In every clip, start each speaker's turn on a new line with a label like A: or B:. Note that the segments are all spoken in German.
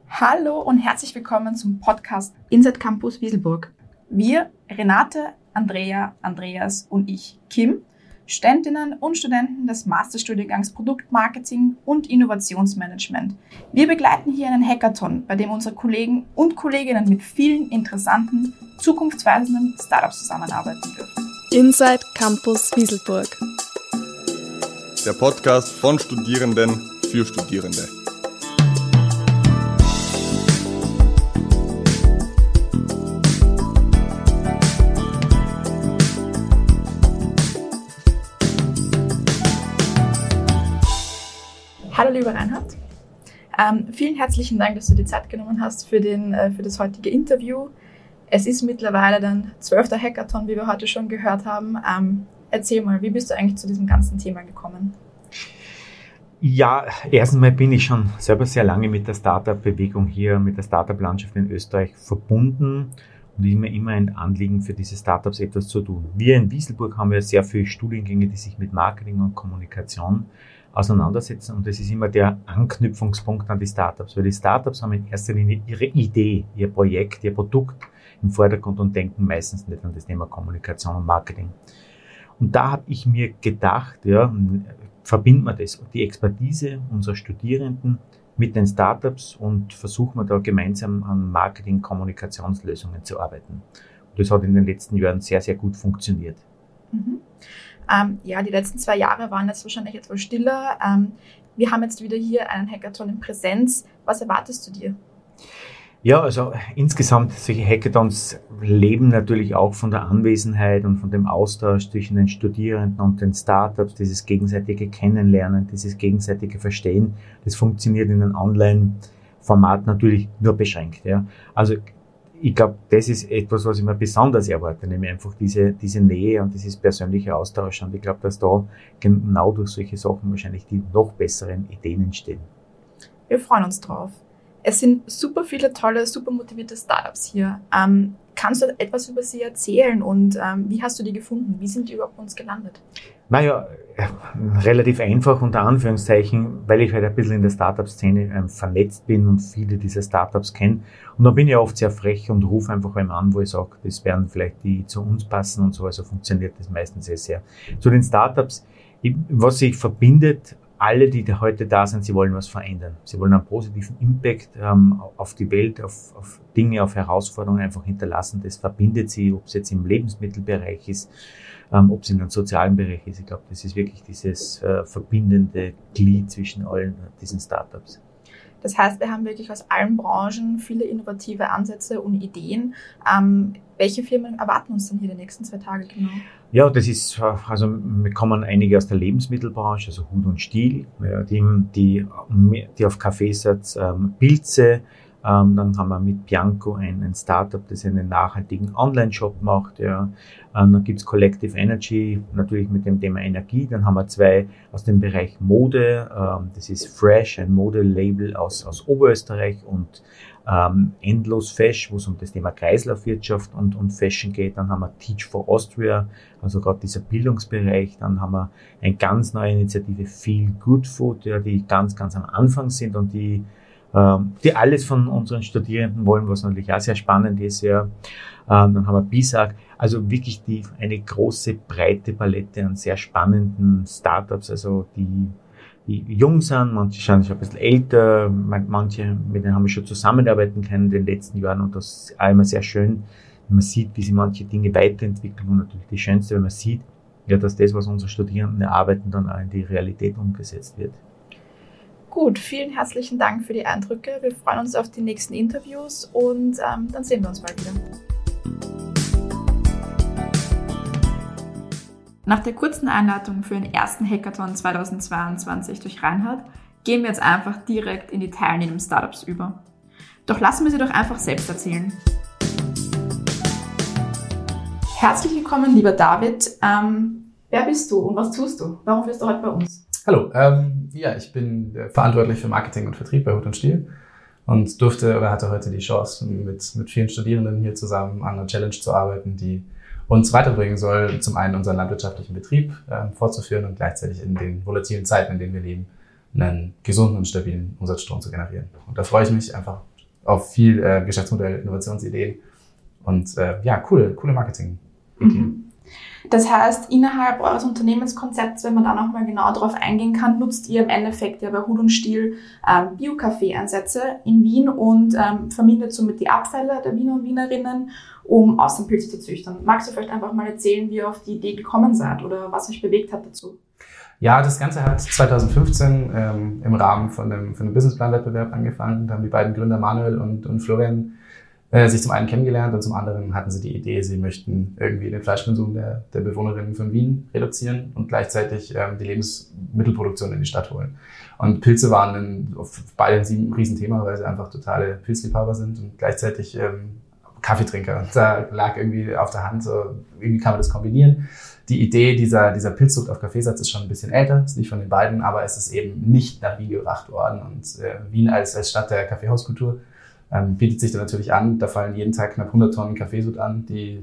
A: Hallo und herzlich willkommen zum Podcast Inside Campus Wieselburg. Wir, Renate, Andrea, Andreas und ich, Kim, Studentinnen und Studenten des Masterstudiengangs Produktmarketing und Innovationsmanagement. Wir begleiten hier einen Hackathon, bei dem unsere Kollegen und Kolleginnen mit vielen interessanten, zukunftsweisenden Startups zusammenarbeiten dürfen.
B: Inside Campus Wieselburg.
C: Der Podcast von Studierenden für Studierende.
A: Hallo lieber Reinhard, vielen herzlichen Dank, dass du dir Zeit genommen hast für das heutige Interview. Es ist mittlerweile dein 12. Hackathon, wie wir heute schon gehört haben. Erzähl mal, wie bist du eigentlich zu diesem ganzen Thema gekommen?
D: Ja, erstens mal bin ich schon selber sehr lange mit der Startup-Bewegung hier, mit der Startup-Landschaft in Österreich verbunden und mir immer ein Anliegen, für diese Startups etwas zu tun. Wir in Wieselburg haben ja sehr viele Studiengänge, die sich mit Marketing und Kommunikation auseinandersetzen, und das ist immer der Anknüpfungspunkt an die Startups, weil die Startups haben in erster Linie ihre Idee, ihr Projekt, ihr Produkt im Vordergrund und denken meistens nicht an das Thema Kommunikation und Marketing. Und da habe ich mir gedacht, ja, verbinden wir das, die Expertise unserer Studierenden mit den Startups und versuchen wir da gemeinsam an Marketing-Kommunikationslösungen zu arbeiten. Und das hat in den letzten Jahren sehr, sehr gut funktioniert.
A: Mhm. Ja, die letzten 2 Jahre waren jetzt wahrscheinlich etwas stiller. Wir haben jetzt wieder hier einen Hackathon in Präsenz. Was erwartest du dir?
D: Ja, also insgesamt solche Hackathons leben natürlich auch von der Anwesenheit und von dem Austausch zwischen den Studierenden und den Startups, dieses gegenseitige Kennenlernen, dieses gegenseitige Verstehen. Das funktioniert in einem Online-Format natürlich nur beschränkt. Ja. Also ich glaube, das ist etwas, was ich mir besonders erwarte, nämlich einfach diese Nähe und dieses persönliche Austausch. Und ich glaube, dass da genau durch solche Sachen wahrscheinlich die noch besseren Ideen entstehen.
A: Wir freuen uns drauf. Es sind super viele tolle, super motivierte Startups hier. Kannst du etwas über sie erzählen und wie hast du die gefunden? Wie sind die überhaupt bei uns gelandet?
D: Naja, relativ einfach unter Anführungszeichen, weil ich halt ein bisschen in der Startup-Szene vernetzt bin und viele dieser Startups kenne. Und da bin ich oft sehr frech und rufe einfach einem an, wo ich sage, das werden vielleicht die zu uns passen und so. Also funktioniert das meistens sehr. Zu den Startups, was sich verbindet, alle, die heute da sind, sie wollen was verändern. Sie wollen einen positiven Impact auf die Welt, auf Dinge, auf Herausforderungen einfach hinterlassen. Das verbindet sie, ob es jetzt im Lebensmittelbereich ist, ob es in einem sozialen Bereich ist. Ich glaube, das ist wirklich dieses verbindende Glied zwischen allen diesen Startups.
A: Das heißt, wir haben wirklich aus allen Branchen viele innovative Ansätze und Ideen. Welche Firmen erwarten uns denn hier die nächsten 2 Tage genau?
D: Ja, das ist, also wir kommen einige aus der Lebensmittelbranche, also Hut und Stiel, die auf Kaffee setzen, Pilze. Dann haben wir mit Bianco ein Startup, das einen nachhaltigen Online-Shop macht. Ja. Dann gibt's Collective Energy, natürlich mit dem Thema Energie. Dann haben wir 2 aus dem Bereich Mode. Das ist Fresh, ein Modelabel aus Oberösterreich, und Endlos Fesch, wo es um das Thema Kreislaufwirtschaft und Fashion geht. Dann haben wir Teach for Austria, also gerade dieser Bildungsbereich. Dann haben wir eine ganz neue Initiative, Feel Good Food, ja, die ganz, ganz am Anfang sind und die alles von unseren Studierenden wollen, was natürlich auch sehr spannend ist. Ja. Dann haben wir BISAG, also wirklich eine große, breite Palette an sehr spannenden Startups, also die jung sind, manche sind schon ein bisschen älter, manche, mit denen haben wir schon zusammenarbeiten können in den letzten Jahren, und das ist auch immer sehr schön, wenn man sieht, wie sich manche Dinge weiterentwickeln, und natürlich das Schönste, wenn man sieht, ja, dass das, was unsere Studierenden erarbeiten, dann auch in die Realität umgesetzt wird.
A: Gut, vielen herzlichen Dank für die Eindrücke. Wir freuen uns auf die nächsten Interviews und dann sehen wir uns bald wieder. Nach der kurzen Einleitung für den ersten Hackathon 2022 durch Reinhard gehen wir jetzt einfach direkt in die teilnehmenden Startups über. Doch lassen wir sie doch einfach selbst erzählen. Herzlich willkommen, lieber David. Wer bist du und was tust du? Warum bist du heute bei uns?
E: Hallo, ich bin verantwortlich für Marketing und Vertrieb bei Hut und Stiel und hatte heute die Chance, mit vielen Studierenden hier zusammen an einer Challenge zu arbeiten, die uns weiterbringen soll, zum einen unseren landwirtschaftlichen Betrieb fortzuführen und gleichzeitig in den volatilen Zeiten, in denen wir leben, einen gesunden und stabilen Umsatzstrom zu generieren. Und da freue ich mich einfach, auf viel Geschäftsmodell, Innovationsideen und coole Marketing-Ideen.
A: Das heißt, innerhalb eures Unternehmenskonzepts, wenn man da nochmal genau drauf eingehen kann, nutzt ihr im Endeffekt ja bei Hut und Stiel Bio-Kaffee-Ansätze in Wien und vermindert somit die Abfälle der Wiener und Wienerinnen, um Austernpilze zu züchten. Magst du vielleicht einfach mal erzählen, wie ihr auf die Idee gekommen seid oder was euch bewegt hat dazu?
E: Ja, das Ganze hat 2015 im Rahmen von einem Businessplan-Wettbewerb angefangen. Da haben die beiden Gründer Manuel und Florian sich zum einen kennengelernt und zum anderen hatten sie die Idee, sie möchten irgendwie den Fleischkonsum der Bewohnerinnen von Wien reduzieren und gleichzeitig die Lebensmittelproduktion in die Stadt holen. Und Pilze waren beide ein Riesenthema, weil sie einfach totale Pilzliebhaber sind und gleichzeitig Kaffeetrinker. Und da lag irgendwie auf der Hand, so irgendwie kann man das kombinieren. Die Idee dieser Pilzzucht auf Kaffeesatz ist schon ein bisschen älter, ist nicht von den beiden, aber es ist eben nicht nach Wien gebracht worden. Und Wien als Stadt der Kaffeehauskultur bietet sich da natürlich an. Da fallen jeden Tag knapp 100 Tonnen Kaffeesud an, die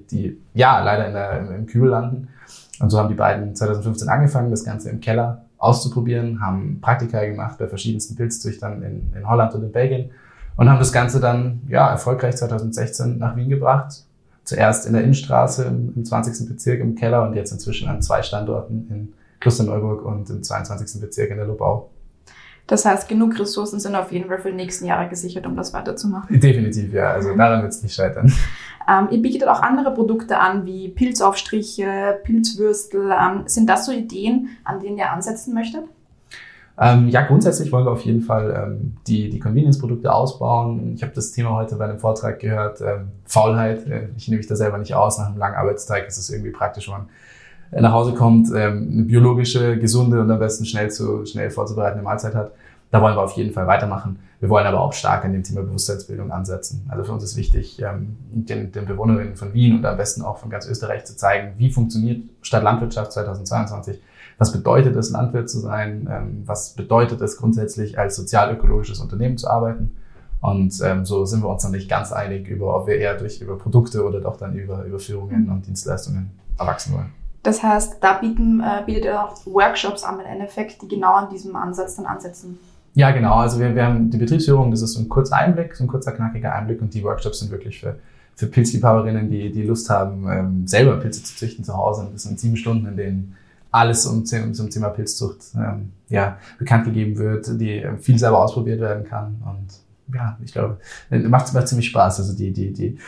E: leider im Kübel landen. Und so haben die beiden 2015 angefangen, das Ganze im Keller auszuprobieren, haben Praktika gemacht bei verschiedensten Pilzzüchtern in Holland und in Belgien und haben das Ganze dann erfolgreich 2016 nach Wien gebracht. Zuerst in der Innenstraße im 20. Bezirk im Keller und jetzt inzwischen an 2 Standorten in Klosterneuburg und im 22. Bezirk in der Lobau.
A: Das heißt, genug Ressourcen sind auf jeden Fall für die nächsten Jahre gesichert, um das weiterzumachen.
E: Definitiv, ja. Also daran wird es nicht scheitern.
A: Ihr bietet auch andere Produkte an, wie Pilzaufstriche, Pilzwürstel. Sind das so Ideen, an denen ihr ansetzen möchtet?
E: Grundsätzlich wollen wir auf jeden Fall die Convenience-Produkte ausbauen. Ich habe das Thema heute bei einem Vortrag gehört, Faulheit. Ich nehme mich da selber nicht aus. Nach einem langen Arbeitstag ist es irgendwie praktisch, wenn man nach Hause kommt, eine biologische, gesunde und am besten schnell vorzubereitende Mahlzeit hat. Da wollen wir auf jeden Fall weitermachen. Wir wollen aber auch stark an dem Thema Bewusstseinsbildung ansetzen. Also für uns ist wichtig, den Bewohnerinnen von Wien und am besten auch von ganz Österreich zu zeigen, wie funktioniert Stadtlandwirtschaft 2022. Was bedeutet es, Landwirt zu sein? Was bedeutet es grundsätzlich, als sozial-ökologisches Unternehmen zu arbeiten? Und so sind wir uns noch nicht ganz einig, ob wir eher über Produkte oder doch dann über Führungen und Dienstleistungen erwachsen wollen.
A: Das heißt, da bietet ihr auch Workshops an im Endeffekt, die genau an diesem Ansatz dann ansetzen.
E: Ja, genau. Also wir haben die Betriebsführung, das ist so ein kurzer Einblick, so ein kurzer, knackiger Einblick und die Workshops sind wirklich für Pilzliebhaberinnen, die Lust haben, selber Pilze zu züchten zu Hause. Und das sind 7 Stunden, in denen alles zum Thema Pilzzucht bekannt gegeben wird, die viel selber ausprobiert werden kann. Und ich glaube, macht ziemlich Spaß. Also die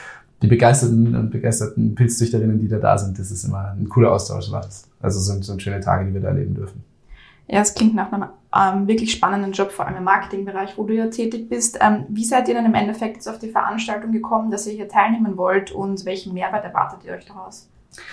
E: begeisterten Pilzzüchterinnen, die da sind, das ist immer ein cooler Austausch. Also sind schöne Tage, die wir da erleben dürfen.
A: Ja, es klingt nach einem wirklich spannenden Job, vor allem im Marketingbereich, wo du ja tätig bist. Wie seid ihr denn im Endeffekt jetzt auf die Veranstaltung gekommen, dass ihr hier teilnehmen wollt und welchen Mehrwert erwartet ihr euch daraus?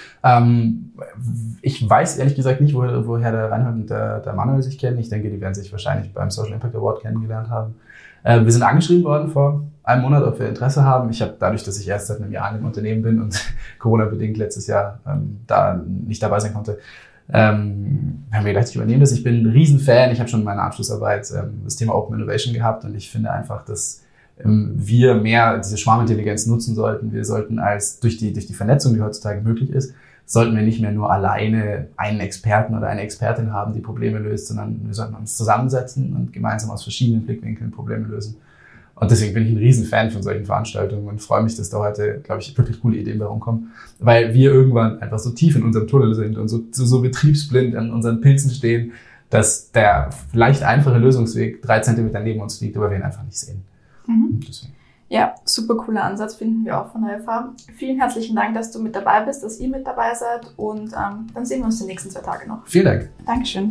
E: Ich weiß ehrlich gesagt nicht, woher der Reinhold und der Manuel sich kennen. Ich denke, die werden sich wahrscheinlich beim Social Impact Award kennengelernt haben. Wir sind angeschrieben worden vor einem Monat, ob wir Interesse haben. Ich habe dadurch, dass ich erst seit einem Jahr in dem Unternehmen bin und Corona-bedingt letztes Jahr da nicht dabei sein konnte, haben wir gedacht, ich übernehme das. Ich bin ein Riesenfan. Ich habe schon in meiner Abschlussarbeit das Thema Open Innovation gehabt und ich finde einfach, dass wir mehr diese Schwarmintelligenz nutzen sollten. Wir sollten durch die Vernetzung, die heutzutage möglich ist, sollten wir nicht mehr nur alleine einen Experten oder eine Expertin haben, die Probleme löst, sondern wir sollten uns zusammensetzen und gemeinsam aus verschiedenen Blickwinkeln Probleme lösen. Und deswegen bin ich ein Riesenfan von solchen Veranstaltungen und freue mich, dass da heute, glaube ich, wirklich coole Ideen bei rumkommen, weil wir irgendwann einfach so tief in unserem Tunnel sind und so betriebsblind an unseren Pilzen stehen, dass der vielleicht einfache Lösungsweg 3 Zentimeter neben uns liegt, aber wir ihn einfach nicht sehen.
A: Ja, super cooler Ansatz finden wir auch von der FH. Vielen herzlichen Dank, dass du mit dabei bist, dass ihr mit dabei seid und dann sehen wir uns die nächsten 2 Tage noch.
E: Vielen Dank.
A: Dankeschön.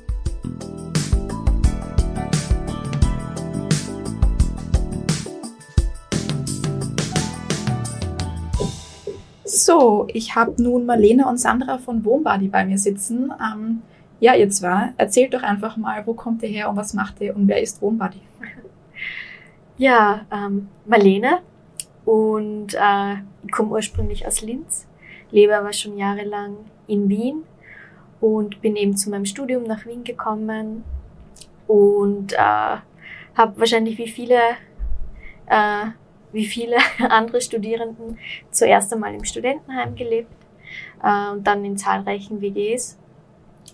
A: So, ich habe nun Marlene und Sandra von Wohnbody bei mir sitzen. Ihr zwei, erzählt doch einfach mal, wo kommt ihr her und was macht ihr und wer ist Wohnbody?
F: Ja, Marlene und ich komme ursprünglich aus Linz, lebe aber schon jahrelang in Wien und bin eben zu meinem Studium nach Wien gekommen und habe wahrscheinlich wie viele andere Studierenden zuerst einmal im Studentenheim gelebt und dann in zahlreichen WGs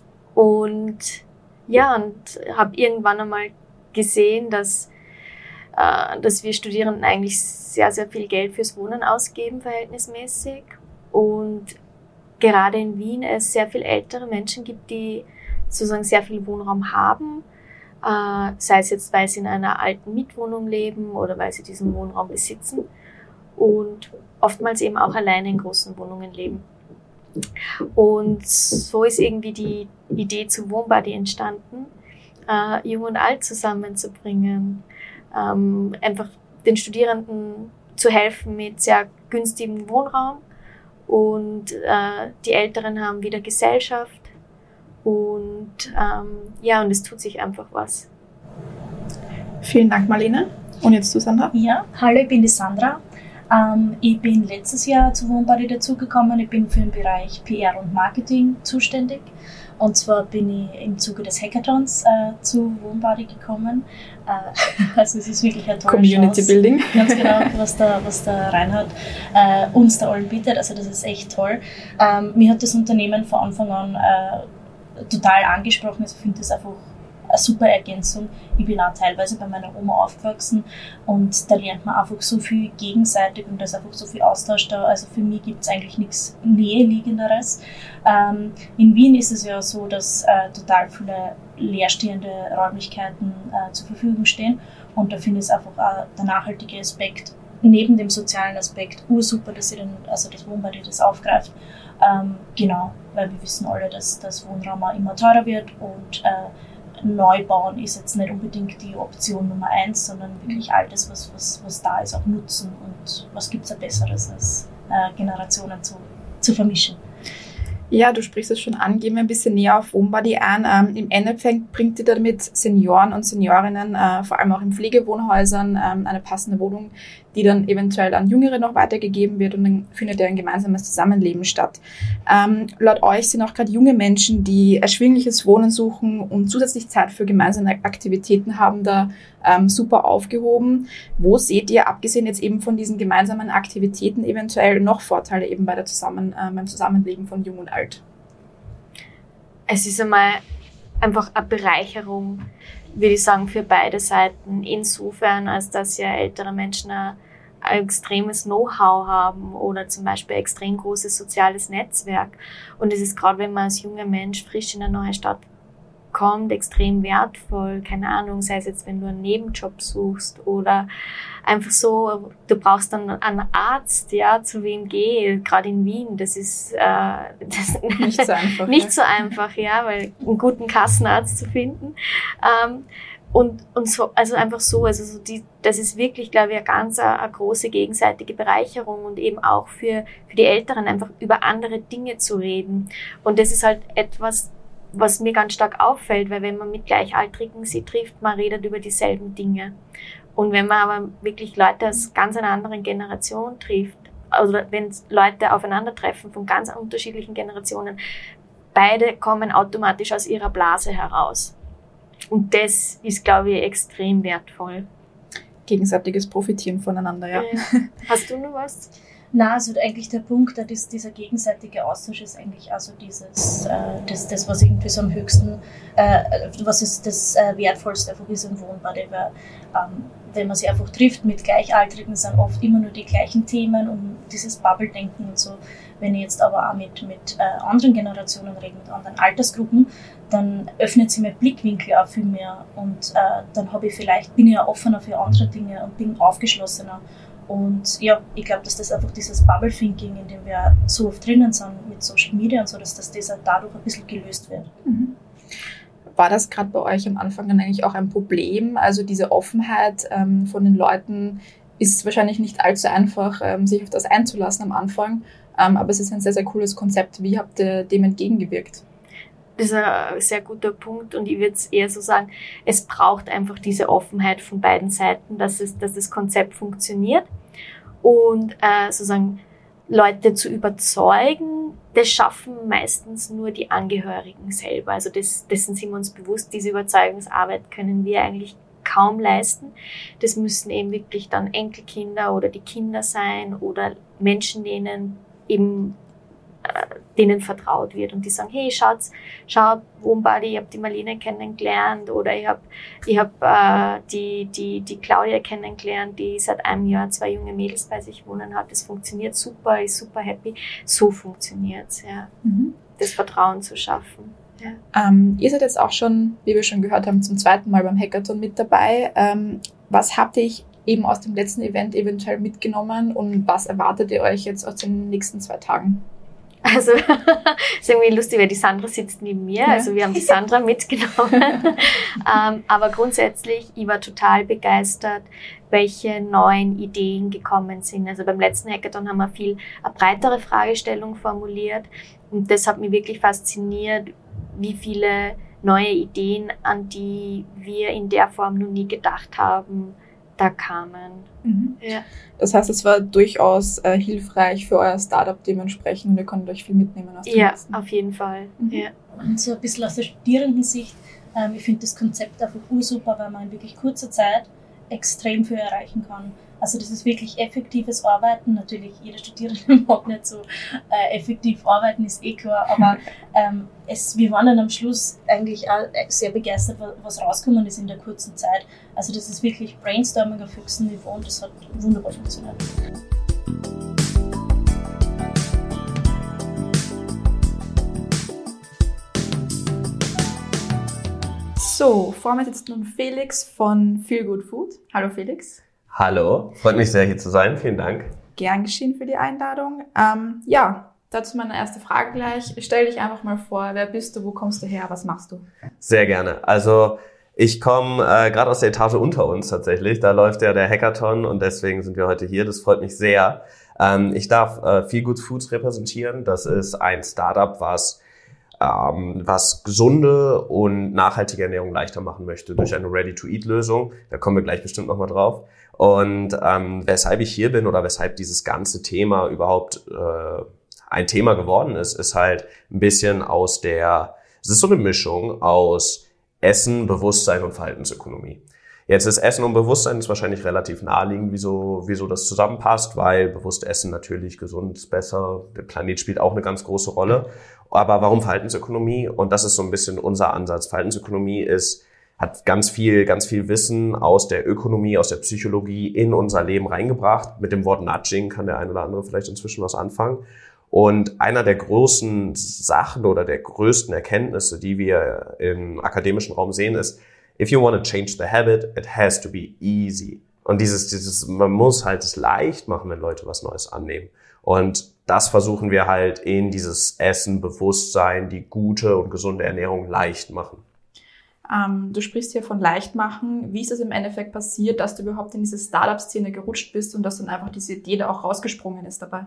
F: und habe irgendwann einmal gesehen, dass dass wir Studierenden eigentlich sehr, sehr viel Geld fürs Wohnen ausgeben, verhältnismäßig. Und gerade in Wien es sehr viel ältere Menschen gibt, die sozusagen sehr viel Wohnraum haben, sei es jetzt, weil sie in einer alten Mietwohnung leben oder weil sie diesen Wohnraum besitzen und oftmals eben auch alleine in großen Wohnungen leben. Und so ist irgendwie die Idee zu Wohnbody entstanden, Jung und Alt zusammenzubringen, einfach den Studierenden zu helfen mit sehr günstigem Wohnraum und die Älteren haben wieder Gesellschaft und und es tut sich einfach was.
A: Vielen Dank, Marlene. Und jetzt du, Sandra?
G: Ja, hallo, ich bin die Sandra. Ich bin letztes Jahr zu Wohnbody dazugekommen. Ich bin für den Bereich PR und Marketing zuständig. Und zwar bin ich im Zuge des Hackathons zu Wohnbody gekommen. Also es ist wirklich eine tolle
A: Community
G: Chance.
A: Building.
G: Ganz genau, was der Reinhard uns da allen bietet. Also das ist echt toll. Mir hat das Unternehmen von Anfang an total angesprochen. Also ich finde das einfach eine super Ergänzung. Ich bin auch teilweise bei meiner Oma aufgewachsen und da lernt man einfach so viel gegenseitig und da ist einfach so viel Austausch da. Also für mich gibt es eigentlich nichts Näheliegenderes. In Wien ist es ja so, dass total viele leerstehende Räumlichkeiten zur Verfügung stehen und da finde ich es einfach auch der nachhaltige Aspekt neben dem sozialen Aspekt ursuper, dass das Wohnbody das aufgreift. Genau, weil wir wissen alle, dass das Wohnraum auch immer teurer wird und Neubauen ist jetzt nicht unbedingt die Option Nummer 1, sondern wirklich alles, was da ist, auch nutzen. Und was gibt es da Besseres, als Generationen zu vermischen?
A: Ja, du sprichst es schon an, gehen wir ein bisschen näher auf Wohnbody ein. Im Endeffekt bringt ihr damit Senioren und Seniorinnen, vor allem auch in Pflegewohnhäusern, eine passende Wohnung, die dann eventuell an Jüngere noch weitergegeben wird und dann findet ja ein gemeinsames Zusammenleben statt. Laut euch sind auch gerade junge Menschen, die erschwingliches Wohnen suchen und zusätzlich Zeit für gemeinsame Aktivitäten haben, da super aufgehoben. Wo seht ihr, abgesehen jetzt eben von diesen gemeinsamen Aktivitäten, eventuell noch Vorteile eben beim Zusammenleben von Jung und Alt?
F: Es ist einmal einfach eine Bereicherung, würde ich sagen, für beide Seiten. Insofern, als dass ja ältere Menschen ein extremes Know-how haben oder zum Beispiel ein extrem großes soziales Netzwerk. Und es ist gerade, wenn man als junger Mensch frisch in eine neue Stadt kommt, extrem wertvoll. Keine Ahnung, sei es jetzt, wenn du einen Nebenjob suchst oder einfach so, du brauchst dann einen Arzt, ja, zu wem gehe, gerade in Wien, das ist
A: nicht so einfach.
F: Nicht so einfach, ja, weil einen guten Kassenarzt zu finden. Und so, also einfach so, das ist wirklich, glaube ich, eine große gegenseitige Bereicherung und eben auch für die Älteren einfach über andere Dinge zu reden. Und das ist halt etwas, was mir ganz stark auffällt, weil wenn man mit Gleichaltrigen sie trifft, man redet über dieselben Dinge. Und wenn man aber wirklich Leute aus ganz einer anderen Generation trifft, also wenn Leute aufeinandertreffen von ganz unterschiedlichen Generationen, beide kommen automatisch aus ihrer Blase heraus. Und das ist, glaube ich, extrem wertvoll.
A: Gegenseitiges Profitieren voneinander, ja.
F: Hast du noch was?
G: Na, also eigentlich der Punkt, dieser gegenseitige Austausch ist eigentlich also das, was irgendwie so am höchsten, was ist das Wertvollste einfach ist im Wohnbody, weil wenn man sich einfach trifft mit Gleichaltrigen, sind oft immer nur die gleichen Themen und dieses Bubble-Denken und so. Wenn ich jetzt aber auch mit anderen Generationen rede, mit anderen Altersgruppen, dann öffnet sich mein Blickwinkel auch viel mehr und dann bin ich ja offener für andere Dinge und bin aufgeschlossener. Und ja, ich glaube, dass das einfach dieses Bubble-Thinking, in dem wir so oft drinnen sind mit Social Media und so, dass das dadurch ein bisschen gelöst wird.
A: Mhm. War das gerade bei euch am Anfang dann eigentlich auch ein Problem? Also diese Offenheit von den Leuten ist wahrscheinlich nicht allzu einfach, sich auf das einzulassen am Anfang. Aber es ist ein sehr, sehr cooles Konzept. Wie habt ihr dem entgegengewirkt?
F: Das ist ein sehr guter Punkt und ich würde es eher so sagen, es braucht einfach diese Offenheit von beiden Seiten, dass das Konzept funktioniert. Und sozusagen Leute zu überzeugen, das schaffen meistens nur die Angehörigen selber. Also dessen sind wir uns bewusst, diese Überzeugungsarbeit können wir eigentlich kaum leisten. Das müssen eben wirklich dann Enkelkinder oder die Kinder sein oder Menschen, denen eben denen vertraut wird und die sagen, hey, schau, Homebody, ich habe die Marlene kennengelernt oder ich hab die Claudia kennengelernt, die seit einem Jahr 2 junge Mädels bei sich wohnen hat. Das funktioniert super, ist super happy. So funktioniert's, ja. Das Vertrauen zu schaffen. Ja.
A: Ihr seid jetzt auch schon, wie wir schon gehört haben, zum 2. Mal beim Hackathon mit dabei. Was habt ihr eben aus dem letzten Event eventuell mitgenommen und was erwartet ihr euch jetzt aus den nächsten 2 Tagen?
F: Also, es ist irgendwie lustig, weil die Sandra sitzt neben mir, also wir haben die Sandra mitgenommen. Aber grundsätzlich, ich war total begeistert, welche neuen Ideen gekommen sind. Also beim letzten Hackathon haben wir eine breitere Fragestellung formuliert und das hat mich wirklich fasziniert, wie viele neue Ideen, an die wir in der Form noch nie gedacht haben, da kamen. Ja.
A: Das heißt, es war durchaus hilfreich für euer Startup dementsprechend und ihr konntet euch viel mitnehmen aus dem Ganzen.
F: Ja, auf jeden Fall. Ja.
G: Und so ein bisschen aus der Studierendensicht, ich finde das Konzept einfach ursuper, weil man in wirklich kurzer Zeit extrem viel erreichen kann. Also das ist wirklich effektives Arbeiten. Natürlich, jeder Studierende mag nicht so effektiv arbeiten, ist eh klar, aber wir waren dann am Schluss eigentlich auch sehr begeistert, was rausgekommen ist in der kurzen Zeit. Also das ist wirklich Brainstorming auf höchstem Niveau und das hat wunderbar funktioniert.
A: So, vor mir sitzt nun Felix von Feel Good Food. Hallo Felix.
H: Hallo, freut mich sehr, hier zu sein. Vielen Dank.
A: Gern geschehen für die Einladung. Dazu meine erste Frage gleich. Stell dich einfach mal vor, wer bist du, wo kommst du her, was machst du?
H: Sehr gerne. Also ich komme gerade aus der Etage unter uns tatsächlich. Da läuft ja der Hackathon und deswegen sind wir heute hier. Das freut mich sehr. Ich darf Feel Good Foods repräsentieren. Das ist ein Startup, was gesunde und nachhaltige Ernährung leichter machen möchte durch eine Ready-to-Eat-Lösung. Da kommen wir gleich bestimmt nochmal drauf. Und weshalb ich hier bin oder weshalb dieses ganze Thema überhaupt ein Thema geworden ist, ist halt ein bisschen es ist so eine Mischung aus Essen, Bewusstsein und Verhaltensökonomie. Jetzt ist Essen und Bewusstsein ist wahrscheinlich relativ naheliegend, wieso das zusammenpasst, weil bewusst Essen natürlich gesund ist besser, der Planet spielt auch eine ganz große Rolle. Aber warum Verhaltensökonomie? Und das ist so ein bisschen unser Ansatz. Verhaltensökonomie hat ganz viel Wissen aus der Ökonomie, aus der Psychologie in unser Leben reingebracht. Mit dem Wort Nudging kann der ein oder andere vielleicht inzwischen was anfangen. Und einer der großen Sachen oder der größten Erkenntnisse, die wir im akademischen Raum sehen, ist, if you want to change the habit, it has to be easy. Und man muss halt es leicht machen, wenn Leute was Neues annehmen. Und das versuchen wir halt in dieses Essen, Bewusstsein, die gute und gesunde Ernährung leicht machen.
A: Du sprichst hier von leicht machen. Wie ist es im Endeffekt passiert, dass du überhaupt in diese Startup-Szene gerutscht bist und dass dann einfach diese Idee da auch rausgesprungen ist dabei?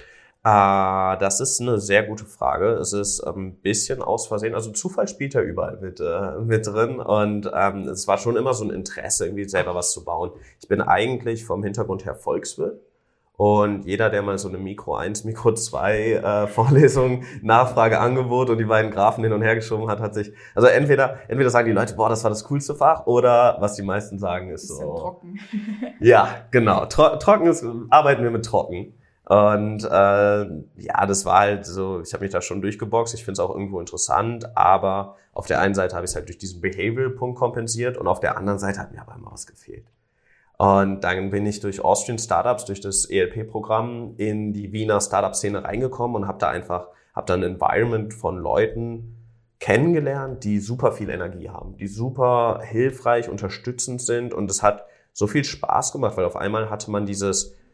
H: Das ist eine sehr gute Frage. Es ist ein bisschen aus Versehen. Also Zufall spielt ja überall mit drin. Und es war schon immer so ein Interesse, irgendwie selber was zu bauen. Ich bin eigentlich vom Hintergrund her Volkswirt. Und jeder, der mal so eine Mikro 1, Mikro 2 Vorlesung, Nachfrage, Angebot und die beiden Graphen hin und her geschoben hat sich, also entweder sagen die Leute, boah, das war das coolste Fach, oder was die meisten sagen ist so.
A: Trocken.
H: Ja, genau. Trocken ist, arbeiten wir mit trocken. Und das war halt so, ich habe mich da schon durchgeboxt, ich finde es auch irgendwo interessant, aber auf der einen Seite habe ich es halt durch diesen Behavioral-Punkt kompensiert und auf der anderen Seite hat mir aber immer was gefehlt. Und dann bin ich durch Austrian Startups, durch das ELP-Programm in die Wiener Startup-Szene reingekommen und habe da ein Environment von Leuten kennengelernt, die super viel Energie haben, die super hilfreich, unterstützend sind, und es hat so viel Spaß gemacht, weil auf einmal hatte man diese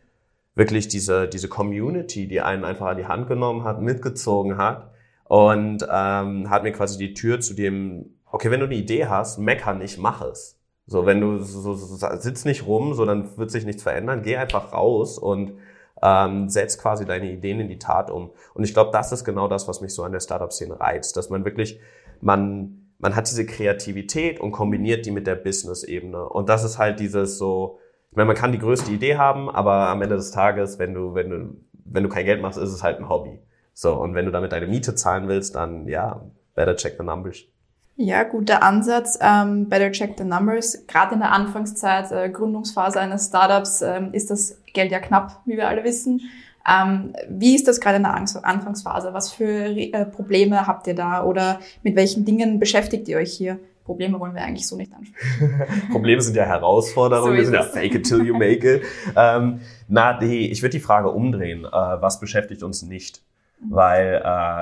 H: Community, die einen einfach an die Hand genommen hat, mitgezogen hat und hat mir quasi die Tür zu dem, okay, wenn du eine Idee hast, mecker nicht, mach es. So, wenn du sitz nicht rum, so, dann wird sich nichts verändern, geh einfach raus und setz quasi deine Ideen in die Tat um. Und ich glaube, das ist genau das, was mich so an der Startup-Szene reizt, dass man wirklich, man hat diese Kreativität und kombiniert die mit der Business-Ebene. Und das ist halt dieses so, ich meine, man kann die größte Idee haben, aber am Ende des Tages, wenn du kein Geld machst, ist es halt ein Hobby. So, und wenn du damit deine Miete zahlen willst, dann, ja, better check the numbers.
A: Ja, guter Ansatz. Better check the numbers. Gerade in der Anfangszeit, Gründungsphase eines Startups, ist das Geld ja knapp, wie wir alle wissen. Wie ist das gerade in der Anfangsphase? Was für Probleme habt ihr da oder mit welchen Dingen beschäftigt ihr euch hier? Probleme wollen wir eigentlich so nicht ansprechen.
H: Probleme sind ja Herausforderungen, wir sind ja fake it till you make it. Ich würde die Frage umdrehen. Was beschäftigt uns nicht? Weil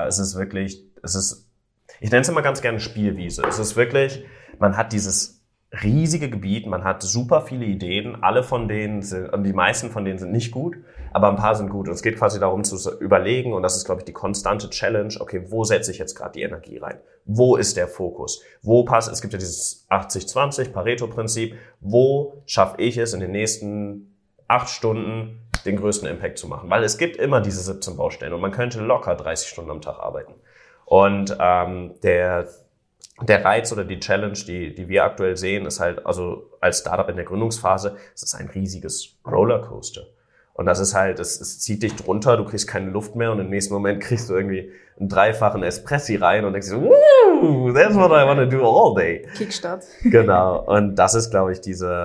H: ich nenne es immer ganz gerne Spielwiese. Es ist wirklich, man hat dieses riesige Gebiet, man hat super viele Ideen, die meisten von denen sind nicht gut, aber ein paar sind gut. Und es geht quasi darum zu überlegen, und das ist, glaube ich, die konstante Challenge, okay, wo setze ich jetzt gerade die Energie rein? Wo ist der Fokus? Es gibt ja dieses 80-20 Pareto-Prinzip, wo schaffe ich es in den nächsten 8 Stunden den größten Impact zu machen? Weil es gibt immer diese 17 Baustellen und man könnte locker 30 Stunden am Tag arbeiten. Und der Reiz oder die Challenge, die wir aktuell sehen, ist halt, also als Startup in der Gründungsphase, es ist ein riesiges Rollercoaster. Und das ist halt, es zieht dich drunter, du kriegst keine Luft mehr und im nächsten Moment kriegst du irgendwie einen 3-fachen Espressi rein und denkst so, woo, that's what I want to do all day.
A: Kickstart.
H: Genau. Und das ist, glaube ich,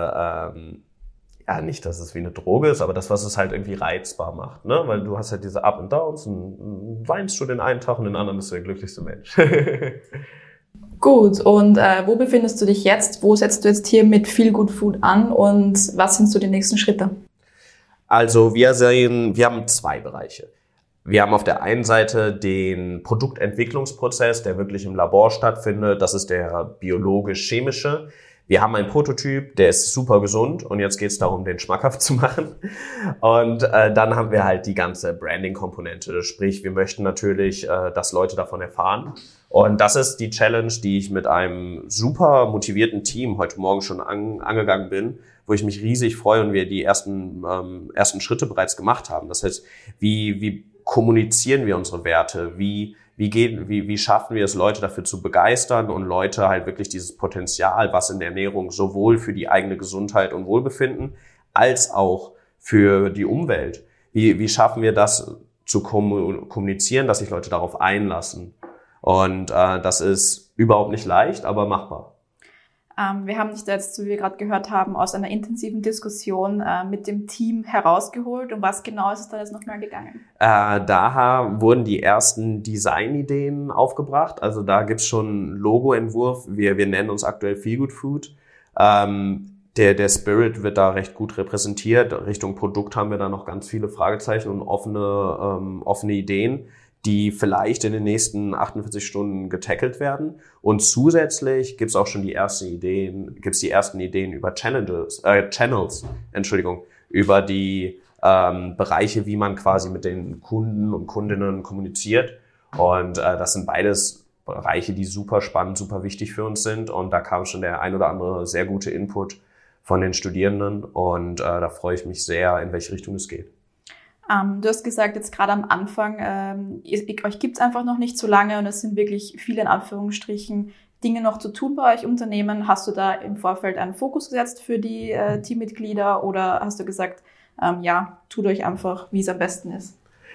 H: nicht, dass es wie eine Droge ist, aber das, was es halt irgendwie reizbar macht, ne? Weil du hast halt diese Up and Downs und weinst du den einen Tag und den anderen bist du der glücklichste Mensch.
A: Gut, und wo befindest du dich jetzt? Wo setzt du jetzt hier mit Feel Good Food an und was sind so die nächsten Schritte?
H: Also wir haben 2 Bereiche. Wir haben auf der einen Seite den Produktentwicklungsprozess, der wirklich im Labor stattfindet. Das ist der biologisch-chemische. Wir haben einen Prototyp, der ist super gesund und jetzt geht es darum, den schmackhaft zu machen. Und dann haben wir halt die ganze Branding-Komponente. Sprich, wir möchten natürlich, dass Leute davon erfahren. Und das ist die Challenge, die ich mit einem super motivierten Team heute Morgen schon angegangen bin, wo ich mich riesig freue und wir die ersten Schritte bereits gemacht haben. Das heißt, wie kommunizieren wir unsere Werte? Wie schaffen wir es, Leute dafür zu begeistern und Leute halt wirklich dieses Potenzial, was in der Ernährung sowohl für die eigene Gesundheit und Wohlbefinden als auch für die Umwelt, wie schaffen wir das zu kommunizieren, dass sich Leute darauf einlassen? Und das ist überhaupt nicht leicht, aber machbar.
A: Wir haben dich da jetzt, wie wir gerade gehört haben, aus einer intensiven Diskussion mit dem Team herausgeholt. Um was genau ist es da jetzt nochmal gegangen?
H: Da wurden die ersten Designideen aufgebracht. Also da gibt's schon einen Logoentwurf. Wir nennen uns aktuell Feel Good Food. Der Spirit wird da recht gut repräsentiert. Richtung Produkt haben wir da noch ganz viele Fragezeichen und offene Ideen, die vielleicht in den nächsten 48 Stunden getackelt werden. Und zusätzlich gibt's auch schon die ersten Ideen über Channels, über die Bereiche, wie man quasi mit den Kunden und Kundinnen kommuniziert. Und das sind beides Bereiche, die super spannend, super wichtig für uns sind. Und da kam schon der ein oder andere sehr gute Input von den Studierenden. Und da freue ich mich sehr, in welche Richtung es geht.
A: Du hast gesagt, jetzt gerade am Anfang, euch gibt's einfach noch nicht so lange und es sind wirklich viele, in Anführungsstrichen, Dinge noch zu tun bei euch Unternehmen. Hast du da im Vorfeld einen Fokus gesetzt für die Teammitglieder oder hast du gesagt, tut euch einfach, wie es am besten ist?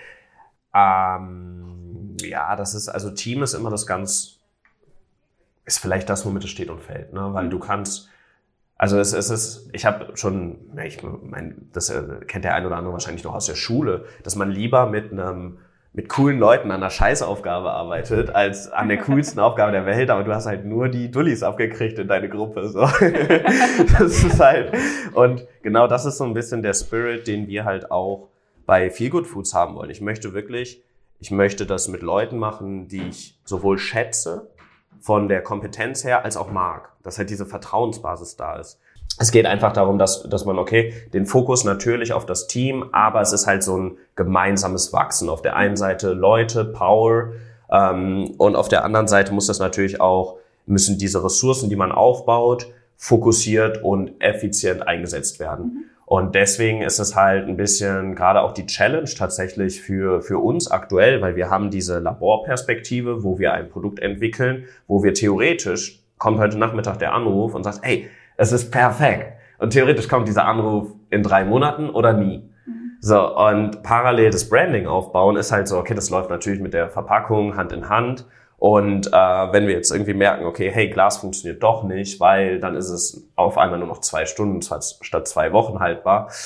H: Team ist immer ist vielleicht das, womit es steht und fällt, ne? Weil du kannst, also ich habe schon, das kennt der ein oder andere wahrscheinlich noch aus der Schule, dass man lieber mit coolen Leuten an einer Scheißaufgabe arbeitet, als an der coolsten Aufgabe der Welt, aber du hast halt nur die Dullis abgekriegt in deine Gruppe, so. Das ist halt, und genau das ist so ein bisschen der Spirit, den wir halt auch bei Feel Good Foods haben wollen. Ich möchte das mit Leuten machen, die ich sowohl schätze, von der Kompetenz her, als auch mag. Dass halt diese Vertrauensbasis da ist. Es geht einfach darum, dass man, den Fokus natürlich auf das Team, aber es ist halt so ein gemeinsames Wachsen. Auf der einen Seite Leute, Power, und auf der anderen Seite müssen diese Ressourcen, die man aufbaut, fokussiert und effizient eingesetzt werden. Und deswegen ist es halt ein bisschen gerade auch die Challenge tatsächlich für uns aktuell, weil wir haben diese Laborperspektive, wo wir ein Produkt entwickeln, wo wir theoretisch, kommt heute Nachmittag der Anruf und sagt, hey, es ist perfekt. Und theoretisch kommt dieser Anruf in 3 Monaten oder nie. So, und parallel das Branding aufbauen ist halt so, das läuft natürlich mit der Verpackung Hand in Hand. Und wenn wir jetzt irgendwie merken, Glas funktioniert doch nicht, weil dann ist es auf einmal nur noch 2 Stunden statt 2 Wochen haltbar.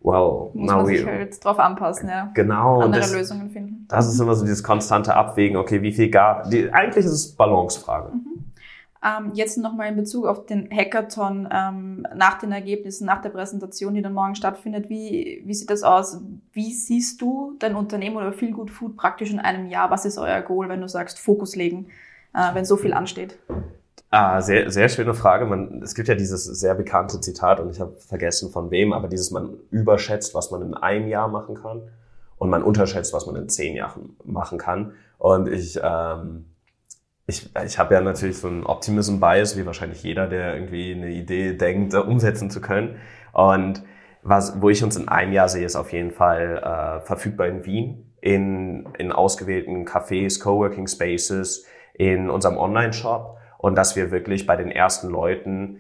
H: well,
A: Muss man sich halt drauf anpassen, ja.
H: Genau.
A: Andere Lösungen finden.
H: Das ist immer so dieses konstante Abwägen, okay, wie viel eigentlich ist es Balancefrage.
A: Jetzt nochmal in Bezug auf den Hackathon, nach den Ergebnissen, nach der Präsentation, die dann morgen stattfindet, wie sieht das aus? Wie siehst du dein Unternehmen oder Feel Good Food praktisch in einem Jahr? Was ist euer Goal, wenn du sagst, Fokus legen, wenn so viel ansteht?
H: Sehr, sehr schöne Frage. Es gibt ja dieses sehr bekannte Zitat und ich habe vergessen von wem, aber man überschätzt, was man in einem Jahr machen kann und man unterschätzt, was man in 10 Jahren machen kann. Und ich habe ja natürlich so einen Optimism-Bias, wie wahrscheinlich jeder, der irgendwie eine Idee denkt, umsetzen zu können. Und wo ich uns in einem Jahr sehe, ist auf jeden Fall verfügbar in Wien, in ausgewählten Cafés, Coworking Spaces, in unserem Online-Shop. Und dass wir wirklich bei den ersten Leuten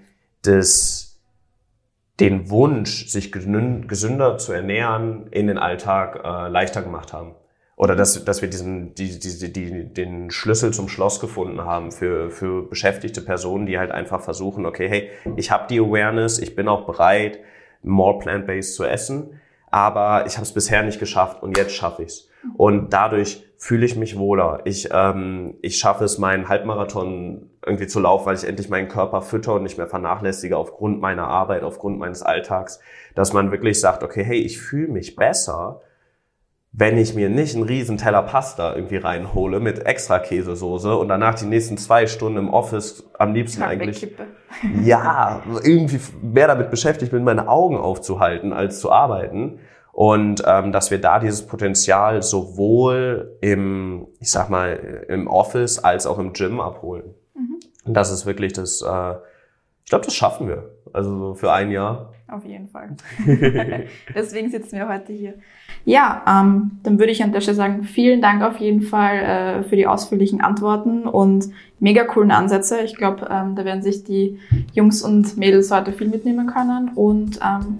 H: den Wunsch, sich gesünder zu ernähren, in den Alltag leichter gemacht haben. Oder dass wir den Schlüssel zum Schloss gefunden haben für beschäftigte Personen, die halt einfach versuchen, okay, hey, ich habe die Awareness, ich bin auch bereit, more plant-based zu essen, aber ich habe es bisher nicht geschafft und jetzt schaffe ich's. Und dadurch fühle ich mich wohler. Ich schaffe es, meinen Halbmarathon irgendwie zu laufen, weil ich endlich meinen Körper fütter und nicht mehr vernachlässige aufgrund meiner Arbeit, aufgrund meines Alltags. Dass man wirklich sagt, okay, hey, ich fühle mich besser, wenn ich mir nicht einen riesen Teller Pasta irgendwie reinhole mit extra Käsesoße und danach die nächsten 2 Stunden im Office am liebsten eigentlich irgendwie mehr damit beschäftigt bin, meine Augen aufzuhalten, als zu arbeiten. Und dass wir da dieses Potenzial sowohl im Office als auch im Gym abholen. Und das ist wirklich ich glaube, das schaffen wir. Also so für ein Jahr.
A: Auf jeden Fall. Deswegen sitzen wir heute hier. Ja, dann würde ich an der Stelle sagen, vielen Dank auf jeden Fall für die ausführlichen Antworten und mega coolen Ansätze. Ich glaube, da werden sich die Jungs und Mädels heute viel mitnehmen können. Und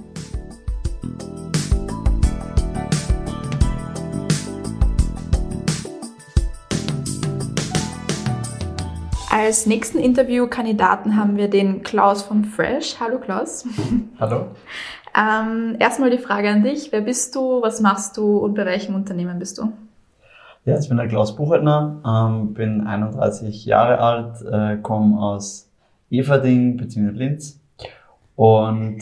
A: als nächsten Interviewkandidaten haben wir den Klaus von Fresh. Hallo Klaus.
I: Hallo.
A: Erstmal die Frage an dich. Wer bist du, was machst du und bei welchem Unternehmen bist du?
I: Ja, ich bin der Klaus Buchheitner, bin 31 Jahre alt, komme aus Everding bzw. Linz und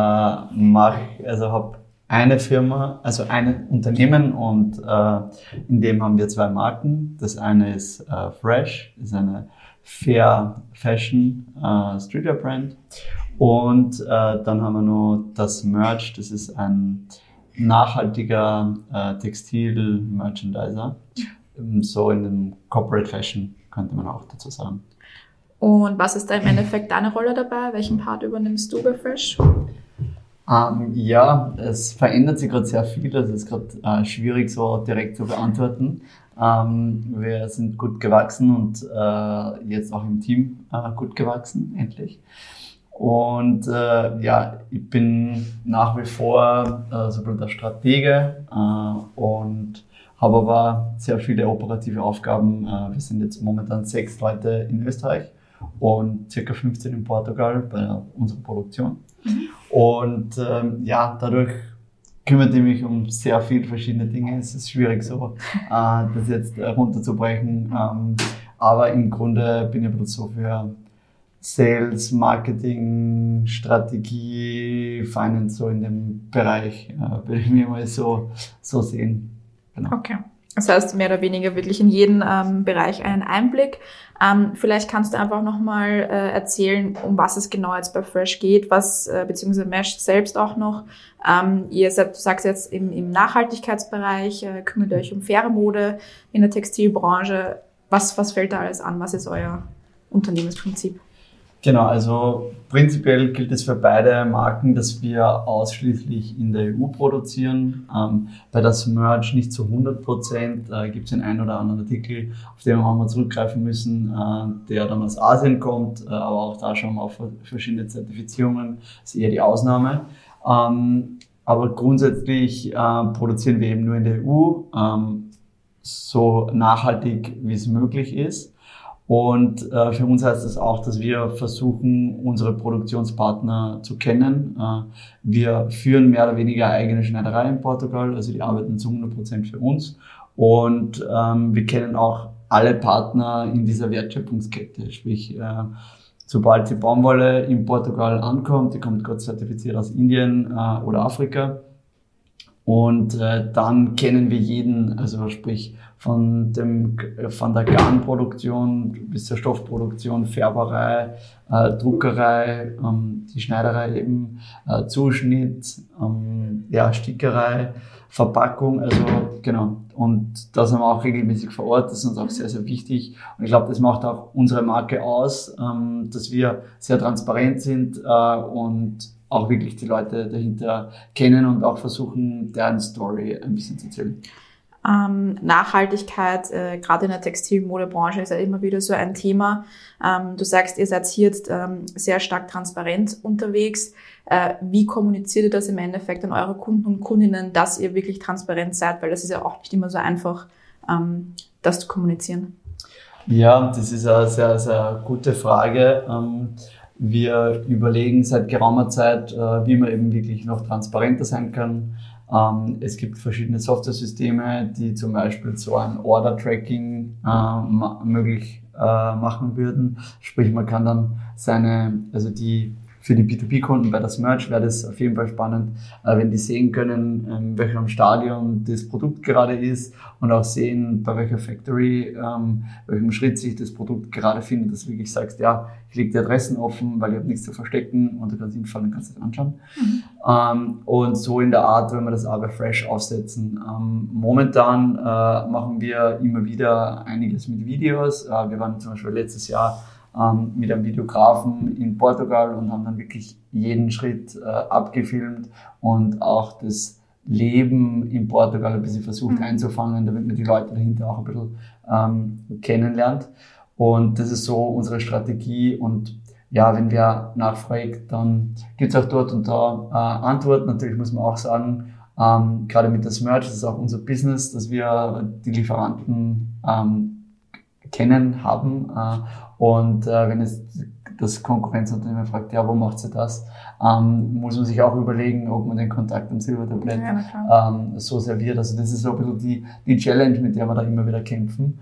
I: habe eine Firma, also ein Unternehmen und in dem haben wir 2 Marken. Das eine ist Fresh, ist eine Fair Fashion Streetwear Brand. Und dann haben wir noch das Merch, das ist ein nachhaltiger Textil-Merchandiser. So in dem Corporate Fashion könnte man auch dazu sagen.
A: Und was ist da im Endeffekt deine Rolle dabei? Welchen Part übernimmst du bei Fresh?
I: Ja, es verändert sich gerade sehr viel. Also es ist gerade schwierig so direkt zu beantworten. Wir sind gut gewachsen und jetzt auch im Team gut gewachsen, endlich. Und ich bin nach wie vor so der Stratege und habe aber sehr viele operative Aufgaben. Wir sind jetzt momentan 6 Leute in Österreich und circa 15 in Portugal bei unserer Produktion. Und dadurch kümmert ich mich um sehr viele verschiedene Dinge. Es ist schwierig so, das jetzt runterzubrechen. Aber im Grunde bin ich ein bisschen so für Sales, Marketing, Strategie, Finance, so in dem Bereich, würde ich mir mal so sehen. Genau.
A: Okay. Das heißt, mehr oder weniger wirklich in jeden Bereich einen Einblick. Vielleicht kannst du einfach nochmal erzählen, um was es genau jetzt bei Fresh geht, beziehungsweise Mesh selbst auch noch. Du sagst jetzt im Nachhaltigkeitsbereich, kümmert ihr euch um faire Mode in der Textilbranche. Was fällt da alles an? Was ist euer Unternehmensprinzip?
I: Genau, also prinzipiell gilt es für beide Marken, dass wir ausschließlich in der EU produzieren. Bei das Merch nicht zu 100%, gibt es den einen oder anderen Artikel, auf den wir auch mal zurückgreifen müssen, der dann aus Asien kommt, aber auch da schauen wir auf verschiedene Zertifizierungen, das ist eher die Ausnahme. Aber grundsätzlich produzieren wir eben nur in der EU, so nachhaltig wie es möglich ist. Und für uns heißt das auch, dass wir versuchen, unsere Produktionspartner zu kennen. Wir führen mehr oder weniger eigene Schneiderei in Portugal, also die arbeiten zu 100% für uns. Und wir kennen auch alle Partner in dieser Wertschöpfungskette, sprich sobald die Baumwolle in Portugal ankommt, die kommt gerade zertifiziert aus Indien oder Afrika. Und dann kennen wir jeden, also sprich von der Garnproduktion bis zur Stoffproduktion, Färberei, Druckerei, die Schneiderei eben, Zuschnitt, Stickerei, Verpackung, also genau. Und da sind wir auch regelmäßig vor Ort, das ist uns auch sehr, sehr wichtig. Und ich glaube, das macht auch unsere Marke aus, dass wir sehr transparent sind und auch wirklich die Leute dahinter kennen und auch versuchen, deren Story ein bisschen zu erzählen.
A: Nachhaltigkeit, gerade in der Textilmodebranche, ist ja immer wieder so ein Thema. Du sagst, ihr seid hier jetzt sehr stark transparent unterwegs. Wie kommuniziert ihr das im Endeffekt an eure Kunden und Kundinnen, dass ihr wirklich transparent seid? Weil das ist ja auch nicht immer so einfach, das zu kommunizieren.
I: Ja, das ist eine sehr, sehr gute Frage. Wir überlegen seit geraumer Zeit, wie man eben wirklich noch transparenter sein kann. Es gibt verschiedene Software-Systeme, die zum Beispiel so ein Order-Tracking möglich machen würden. Sprich, man kann dann für die B2B-Kunden bei das Merch wäre das auf jeden Fall spannend, wenn die sehen können, in welchem Stadium das Produkt gerade ist und auch sehen, bei welcher Factory, welchem Schritt sich das Produkt gerade findet, dass du wirklich sagst, ja, ich lege die Adressen offen, weil ich habe nichts zu verstecken und du kannst hinfahren und kannst das anschauen. Und so in der Art, wenn wir das aber fresh aufsetzen. Momentan machen wir immer wieder einiges mit Videos. Wir waren zum Beispiel letztes Jahr mit einem Videografen in Portugal und haben dann wirklich jeden Schritt abgefilmt und auch das Leben in Portugal ein bisschen versucht einzufangen, damit man die Leute dahinter auch ein bisschen kennenlernt. Und das ist so unsere Strategie. Und ja, wenn wer nachfragt, dann gibt's auch dort und da Antworten. Natürlich muss man auch sagen, gerade mit das Merch, das ist auch unser Business, dass wir die Lieferanten haben. Und wenn es das Konkurrenzunternehmen fragt, ja, wo macht sie das, muss man sich auch überlegen, ob man den Kontakt am Silbertablett so serviert. Also das ist so ein bisschen die Challenge, mit der wir da immer wieder kämpfen.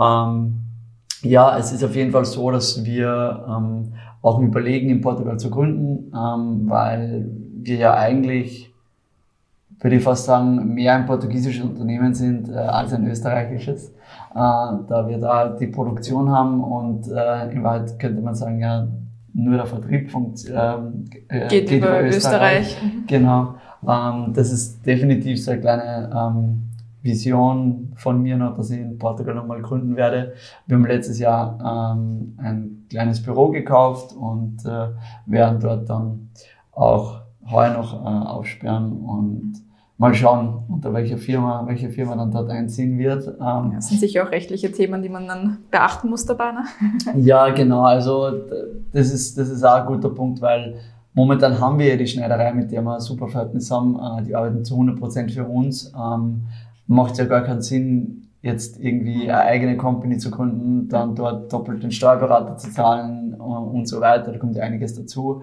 I: Ja, es ist auf jeden Fall so, dass wir auch überlegen, in Portugal zu gründen, weil wir ja eigentlich, würde ich fast sagen, mehr ein portugiesisches Unternehmen sind als ein österreichisches. Da wir da die Produktion haben und in Wahrheit könnte man sagen, ja, nur der Vertrieb geht über Österreich. Genau. Das ist definitiv so eine kleine Vision von mir noch, dass ich in Portugal nochmal gründen werde. Wir haben letztes Jahr ein kleines Büro gekauft und werden dort dann auch heuer noch aufsperren und mal schauen, unter welche Firma dann dort einziehen wird.
A: Das sind sicher auch rechtliche Themen, die man dann beachten muss dabei, ne?
I: Ja, genau. Also das ist auch ein guter Punkt, weil momentan haben wir ja die Schneiderei, mit der wir ein super Verhältnis haben. Die arbeiten zu 100% für uns. Macht ja gar keinen Sinn, jetzt irgendwie eine eigene Company zu gründen, dann dort doppelt den Steuerberater zu zahlen und so weiter. Da kommt ja einiges dazu.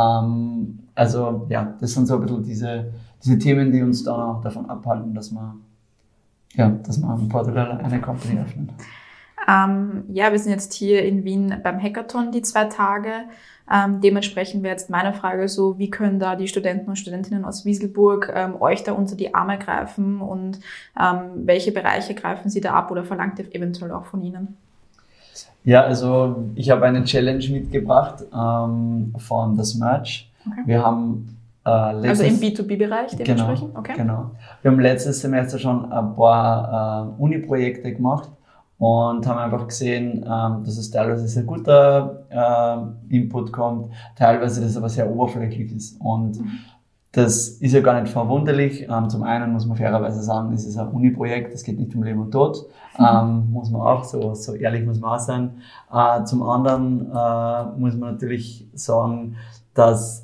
I: Also ja, das sind so ein bisschen diese Themen, die uns dann auch davon abhalten, dass man in Portugal eine Company öffnet.
A: Ja, wir sind jetzt hier in Wien beim Hackathon die 2 Tage. Dementsprechend wäre jetzt meine Frage so, wie können da die Studenten und Studentinnen aus Wieselburg euch da unter die Arme greifen und welche Bereiche greifen sie da ab oder verlangt ihr eventuell auch von ihnen?
I: Ja, also ich habe eine Challenge mitgebracht von das Merch. Okay. Wir haben
A: also im B2B-Bereich dementsprechend?
I: Genau,
A: okay.
I: Genau. Wir haben letztes Semester schon ein paar Uni-Projekte gemacht und haben einfach gesehen, dass es teilweise sehr guter Input kommt, teilweise das aber sehr oberflächlich ist. Und das ist ja gar nicht verwunderlich. Zum einen muss man fairerweise sagen, das ist ein Uni-Projekt, es geht nicht um Leben und Tod. Muss man auch, so ehrlich muss man auch sein. Zum anderen muss man natürlich sagen, dass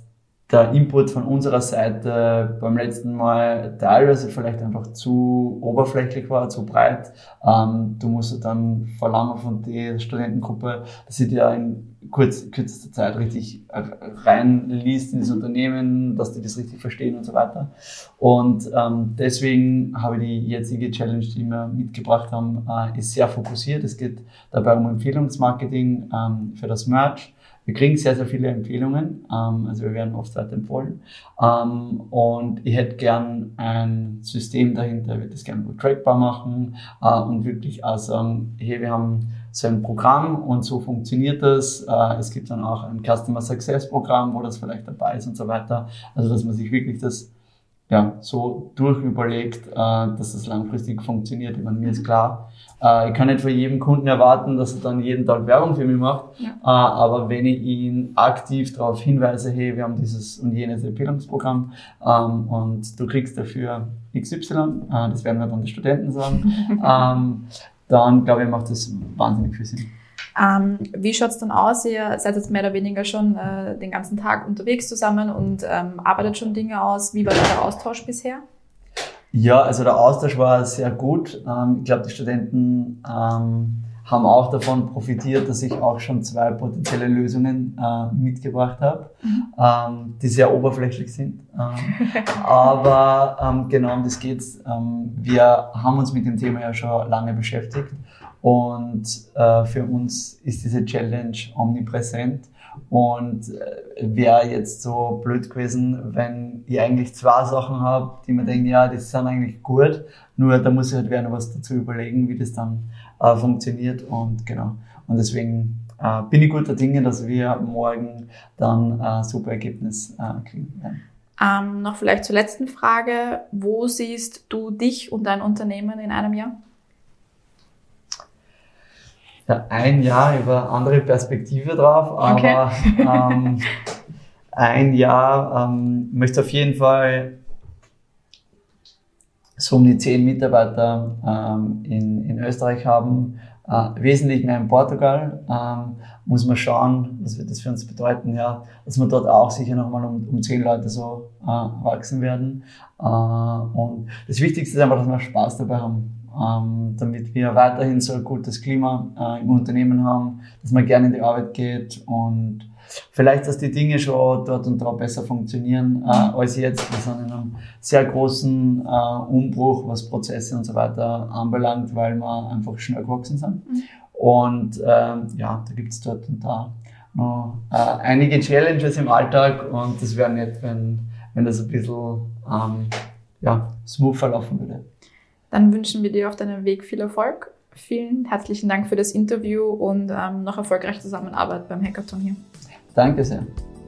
I: der Input von unserer Seite beim letzten Mal teilweise vielleicht einfach zu oberflächlich war, zu breit. Du musst dann verlangen von der Studentengruppe, dass sie dir in kürzester Zeit richtig reinliest in das Unternehmen, dass die das richtig verstehen und so weiter. Und deswegen habe ich die jetzige Challenge, die wir mitgebracht haben, ist sehr fokussiert. Es geht dabei um Empfehlungsmarketing für das Merch. Wir kriegen sehr, sehr viele Empfehlungen, also wir werden oft weiterempfohlen. Und ich hätte gern ein System dahinter, ich würde das gerne trackbar machen und wirklich auch sagen, hey, wir haben so ein Programm und so funktioniert das. Es gibt dann auch ein Customer Success Programm, wo das vielleicht dabei ist und so weiter. Also dass man sich wirklich das so durchüberlegt, dass das langfristig funktioniert. Ich meine, mir ist klar, ich kann nicht von jedem Kunden erwarten, dass er dann jeden Tag Werbung für mich macht, aber wenn ich ihn aktiv darauf hinweise, hey, wir haben dieses und jenes Empfehlungsprogramm und du kriegst dafür XY, das werden wir dann den Studenten sagen, dann glaube ich, macht das wahnsinnig viel Sinn.
A: Wie schaut's dann aus? Ihr seid jetzt mehr oder weniger schon den ganzen Tag unterwegs zusammen und arbeitet schon Dinge aus. Wie war der Austausch bisher?
I: Ja, also der Austausch war sehr gut. Ich glaube, die Studenten haben auch davon profitiert, dass ich auch schon 2 potenzielle Lösungen mitgebracht habe, die sehr oberflächlich sind. Aber genau um das geht's. Wir haben uns mit dem Thema ja schon lange beschäftigt und für uns ist diese Challenge omnipräsent. Und wäre jetzt so blöd gewesen, wenn ich eigentlich 2 Sachen habe, die mir denken, ja, das sind eigentlich gut, nur da muss ich halt wieder noch was dazu überlegen, wie das dann funktioniert und genau. Und deswegen bin ich guter Dinge, dass wir morgen dann ein super Ergebnis kriegen werden.
A: Noch vielleicht zur letzten Frage. Wo siehst du dich und dein Unternehmen in einem Jahr?
I: Ja, ein Jahr über andere Perspektive drauf, aber ein Jahr möchte auf jeden Fall so um die 10 Mitarbeiter in Österreich haben, wesentlich mehr in Portugal. Muss man schauen, was wird das für uns bedeuten, ja, dass wir dort auch sicher nochmal um 10 Leute so wachsen werden. Und das Wichtigste ist einfach, dass wir Spaß dabei haben. Damit wir weiterhin so ein gutes Klima im Unternehmen haben, dass man gerne in die Arbeit geht und vielleicht, dass die Dinge schon dort und da besser funktionieren als jetzt. Wir sind in einem sehr großen Umbruch, was Prozesse und so weiter anbelangt, weil wir einfach schnell gewachsen sind. Und da gibt's dort und da noch einige Challenges im Alltag und das wäre nett, wenn das ein bisschen smooth verlaufen würde.
A: Dann wünschen wir dir auf deinem Weg viel Erfolg. Vielen herzlichen Dank für das Interview und noch erfolgreiche Zusammenarbeit beim Hackathon hier.
I: Danke sehr.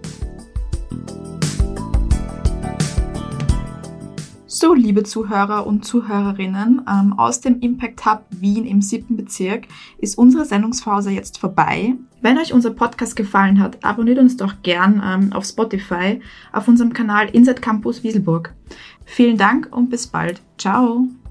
A: So, liebe Zuhörer und Zuhörerinnen, aus dem Impact Hub Wien im 7. Bezirk ist unsere Sendungspause jetzt vorbei. Wenn euch unser Podcast gefallen hat, abonniert uns doch gern auf Spotify auf unserem Kanal Inside Campus Wieselburg. Vielen Dank und bis bald. Ciao!